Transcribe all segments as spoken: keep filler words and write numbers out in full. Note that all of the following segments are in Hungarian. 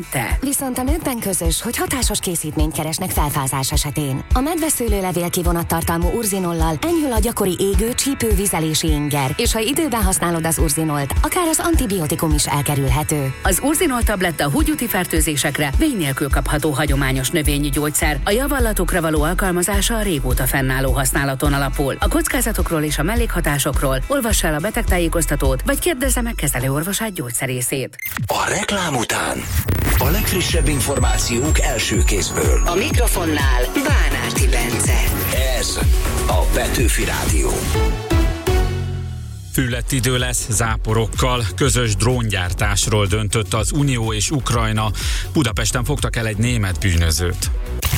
évente. Viszont a nőkben közös, hogy hatásos készítményt keresnek felfázás esetén. A medveszőlőlevél kivonattartalmú urzinollal enyhül a gyakori égő, csípő, vizelési inger, és ha időben használod az urzinolt, akár az antibiotikum is elkerülhető. Az urzinol tabletta húgyúti fertőzésekre vény nélkül kapható hagyományos növényi gyógyszer. A javallatokra való alkalmazása a régóta fennálló használaton alapul. A kockázatokról és a mellékhatásokról olvass el a betegtájékoztatót, vagy kérdezze meg kezelőorvosát, gyógyszerészét. A reklám után a legfrissebb információk első kézből. A mikrofonnál Bánárti Bence. Ez a Petőfi Rádió. Fűlett idő lesz záporokkal, közös dróngyártásról döntött az Unió és Ukrajna. Budapesten fogtak el egy német bűnözőt.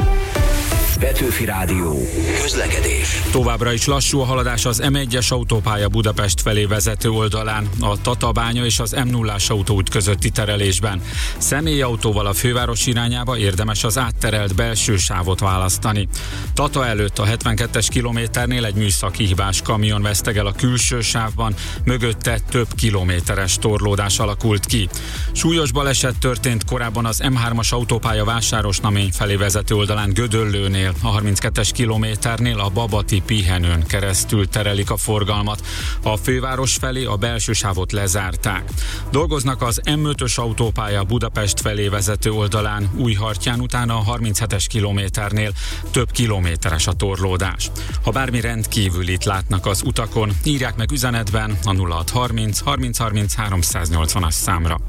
Petőfi Rádió. Közlekedés. Továbbra is lassú a haladás az em egyes autópálya Budapest felé vezető oldalán, a Tatabánya és az em nullás autóút közötti terelésben. Személyautóval a főváros irányába érdemes az átterelt belső sávot választani. Tata előtt a hetvenkettes kilométernél egy műszaki hibás kamion vesztegel a külső sávban, mögötte több kilométeres torlódás alakult ki. Súlyos baleset történt korábban az em hármas autópálya Vásárosnamény felé vezető oldalán Gödöllőnél. A harminckettes kilométernél a Babati pihenőn keresztül terelik a forgalmat. A főváros felé a belső sávot lezárták. Dolgoznak az em ötös autópálya Budapest felé vezető oldalán, Újhartyán, utána a harminchetes kilométernél több kilométeres a torlódás. Ha bármi rendkívülit látnak az utakon, írják meg üzenetben a nulla hat harminc harminc harminc háromszáznyolcvanas számra.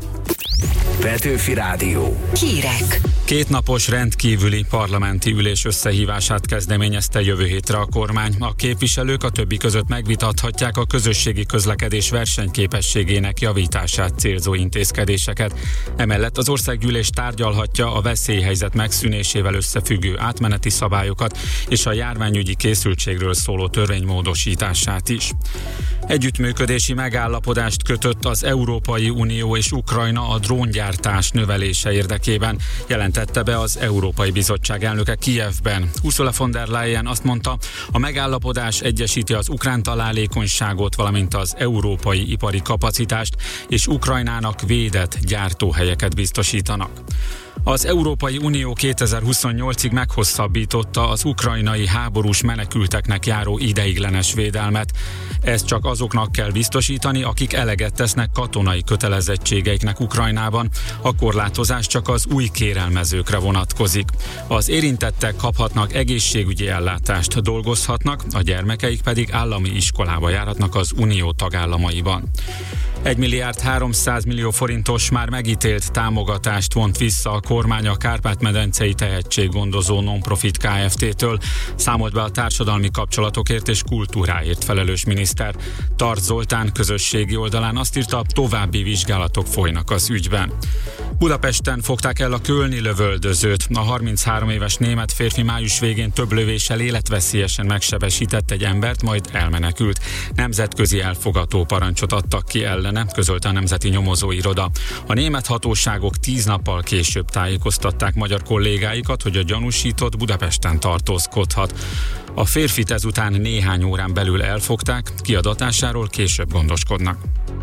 Petőfi Rádió. Hírek. Kétnapos rendkívüli parlamenti ülés összehívását kezdeményezte jövő hétre a kormány. A képviselők a többi között megvitathatják a közösségi közlekedés versenyképességének javítását célzó intézkedéseket. Emellett az országgyűlés tárgyalhatja a veszélyhelyzet megszűnésével összefüggő átmeneti szabályokat és a járványügyi készültségről szóló törvény módosítását is. Együttműködési megállapodást kötött az Európai Unió és Ukrajna a dróngyártás növelése érdekében, jelentette be az Európai Bizottság elnöke Kijevben. Ursula von der Leyen azt mondta, a megállapodás egyesíti az ukrán találékonyságot, valamint az európai ipari kapacitást, és Ukrajnának védett gyártóhelyeket biztosítanak. Az Európai Unió kétezer-huszonnyolcig meghosszabbította az ukrajnai háborús menekülteknek járó ideiglenes védelmet. Ezt csak azoknak kell biztosítani, akik eleget tesznek katonai kötelezettségeiknek Ukrajnában. A korlátozás csak az új kérelmezőkre vonatkozik. Az érintettek kaphatnak egészségügyi ellátást, dolgozhatnak, a gyermekeik pedig állami iskolába járhatnak az Unió tagállamaiban. egy milliárd háromszáz millió forintos már megítélt támogatást vont vissza a kormány a Kárpát-medencei tehetséggondozó non-profit Kft-től, számolt be a társadalmi kapcsolatokért és kultúráért felelős miniszter. Tarts Zoltán közösségi oldalán azt írta, további vizsgálatok folynak az ügyben. Budapesten fogták el a kölni lövöldözőt. A harminchárom éves német férfi május végén több lövéssel életveszélyesen megsebesített egy embert, majd elmenekült. Nemzetközi elfogató parancsot adtak ki ellene, közölte a Nemzeti Nyomozóiroda. A német hatóságok tíz nappal később tájékoztatták magyar kollégáikat, hogy a gyanúsított Budapesten tartózkodhat. A férfit ezután néhány órán belül elfogták, kiadatásáról később gondoskodnak.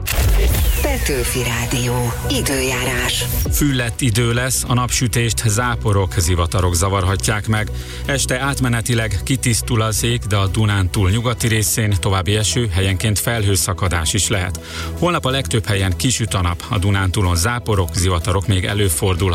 Petőfi Rádió. Időjárás. Fűlett idő lesz, a napsütést záporok, zivatarok zavarhatják meg. Este átmenetileg kitisztul az ég, de a Dunántúl nyugati részén további eső, helyenként felhőszakadás is lehet. Holnap a legtöbb helyen kisüt a nap, a Dunántúlon záporok, zivatarok még előfordulhat.